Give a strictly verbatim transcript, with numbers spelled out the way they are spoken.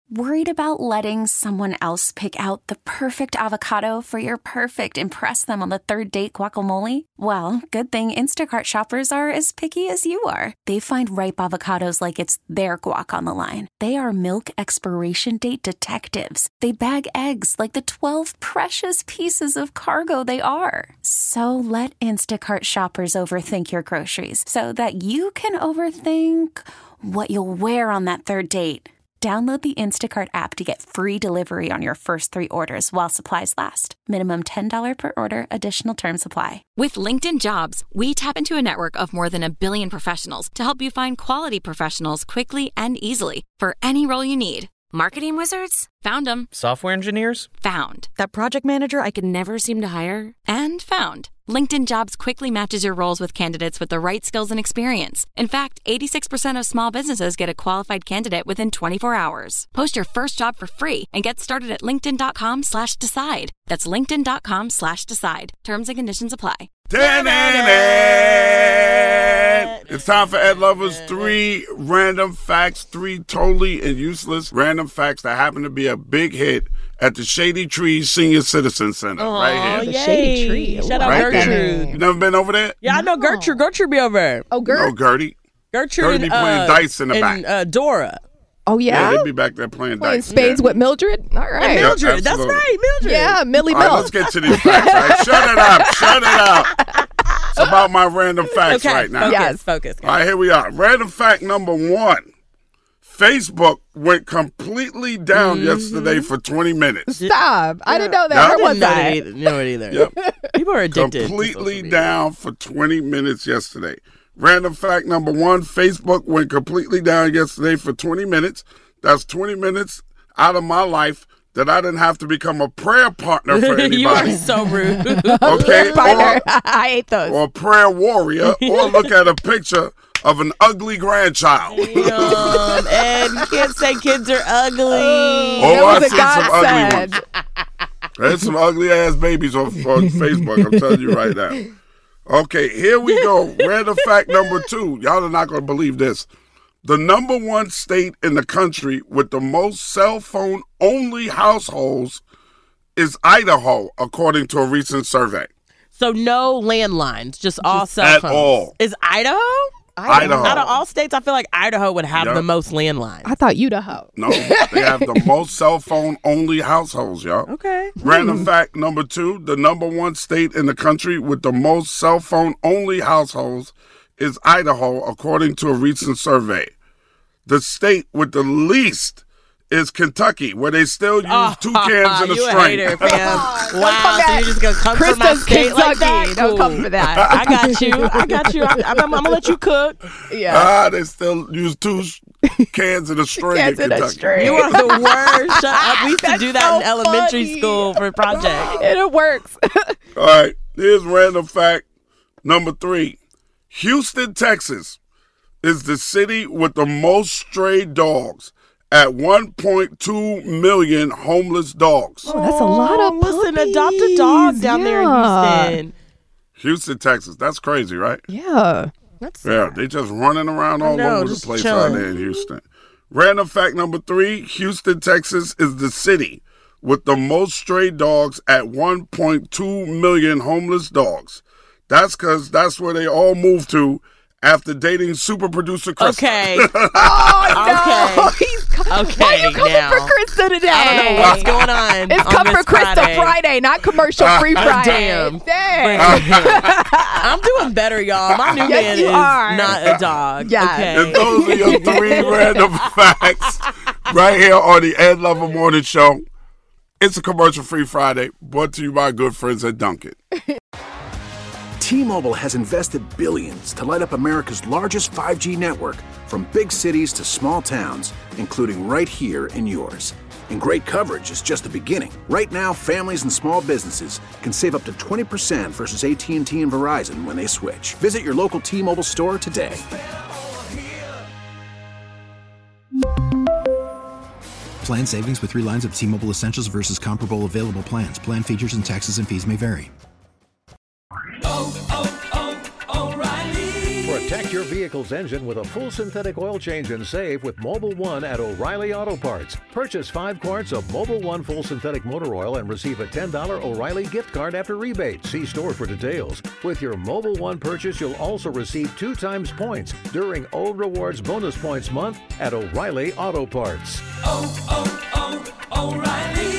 Worried about letting someone else pick out the perfect avocado for your perfect impress them on the third date guacamole? Well, good thing Instacart shoppers are as picky as you are. They find ripe avocados like it's their guac on the line. They are milk expiration date detectives. They bag eggs like the twelve precious pieces of cargo they are. So let Instacart shoppers overthink your groceries so that you can overthink what you'll wear on that third date. Download the Instacart app to get free delivery on your first three orders while supplies last. Minimum ten dollars per order. Additional terms apply. With LinkedIn Jobs, we tap into a network of more than a billion professionals to help you find quality professionals quickly and easily for any role you need. Marketing wizards? Found them. Software engineers? Found. That project manager I could never seem to hire? And found. LinkedIn Jobs quickly matches your roles with candidates with the right skills and experience. In fact, eighty-six percent of small businesses get a qualified candidate within twenty-four hours. Post your first job for free and get started at linkedin.com slash decide. That's linkedin.com slash decide. Terms and conditions apply. It's time for Ed Lover's three random facts, three totally and useless random facts that happen to be a big hit at the Shady Tree Senior Citizen Center. Aww, right here. The Shady Tree. Shout out right Gertrude. There. You never been over there? Yeah, I know Gertrude. Gertrude be over there. Oh, Gert. No, Gertie. Gertrude Gertie and, be playing uh, dice in the and, back. Uh, Dora. Oh, yeah? Yeah, they be back there playing, playing dice. spades yeah. with Mildred? All right. And Mildred. Yep, That's right, Mildred. Yeah, Millie All right, Mill. let's get to these facts. All right? Shut it up. Shut it up. It's about my random facts okay, right now. Focus, Yes. focus. All right, here we are. Random fact number one. Facebook went completely down Mm-hmm. yesterday for twenty minutes. Stop. I didn't know that. Yep. Where I was didn't know that? it either. Know it either. Yep. People are addicted. to Completely social media. down for twenty minutes yesterday. Random fact number one, Facebook went completely down yesterday for twenty minutes. That's twenty minutes out of my life that I didn't have to become a prayer partner for anybody. You are so rude. Okay? Partner. Or, I hate those. or a prayer warrior, or look at a picture of an ugly grandchild. Damn, Ed, you can't say kids are ugly. Oh, It I was a seen some ugly godsend. ones. There's some ugly ass babies on, on Facebook. I'm telling you right now. Okay, here we go. Random fact number two. Y'all are not going to believe this. The number one state in the country with the most cell phone only households is Idaho, according to a recent survey. So no landlines, just all cell at phones. all. Is Idaho? Idaho. Out of all states, I feel like Idaho would have Yep. the most landlines. I thought Idaho. No, they have the most cell phone only households, y'all. Okay. Random fact number two, the number one state in the country with the most cell phone only households is Idaho, according to a recent survey. The state with the least is Kentucky, where they still use Oh, two cans in a you string. a hater, fam. Don't Wow, come so back. you're just going to come for my Krista's state like that? Kentucky. Don't come Cool. for that. I got you. I got you. I, I'm, I'm going to let you cook. Yeah. Ah, they still use two sh- cans in a string Cans in in a Kentucky. string. You are the worst. Shut up. We used to That's do that so in elementary funny. school for project. And it works. All right, here's random fact number three. Houston, Texas is the city with the most stray dogs at one point two million homeless dogs. Oh, that's a lot of Listen, puppies. adopt a dog down there in Yeah. Houston. Houston, Texas. That's crazy, right? Yeah. That's Yeah, they just running around all know, over the just place chilling. out there in Houston. Random fact number three, Houston, Texas is the city with the most stray dogs at one point two million homeless dogs. That's because that's where they all moved to after dating super producer Krista. Okay. Oh, no. Okay. He's co- Okay, Why are you coming now. for Krista today? I don't know what's going on. It's on come for this Krista Friday. Friday. not commercial free Uh, Friday. damn. Dang. I'm doing better, y'all. My new Yes, man you is are. not a dog. Yes. Okay. And those are your three random facts right here on the Ed Lover Morning Show. It's a commercial-free Friday, brought to you by good friends at Dunkin'. T-Mobile has invested billions to light up America's largest five G network, from big cities to small towns, including right here in yours. And great coverage is just the beginning. Right now, families and small businesses can save up to twenty percent versus A T and T and Verizon when they switch. Visit your local T-Mobile store today. Plan savings with three lines of T-Mobile Essentials versus comparable available plans. Plan features and taxes and fees may vary. For a Protect your vehicle's engine with a full synthetic oil change and save with Mobil one at O'Reilly Auto Parts. Purchase five quarts of Mobil one full synthetic motor oil and receive a ten dollars O'Reilly gift card after rebate. See store for details. With your Mobil one purchase, you'll also receive two times points during O Rewards Bonus Points Month at O'Reilly Auto Parts. Oh, oh, oh, O'Reilly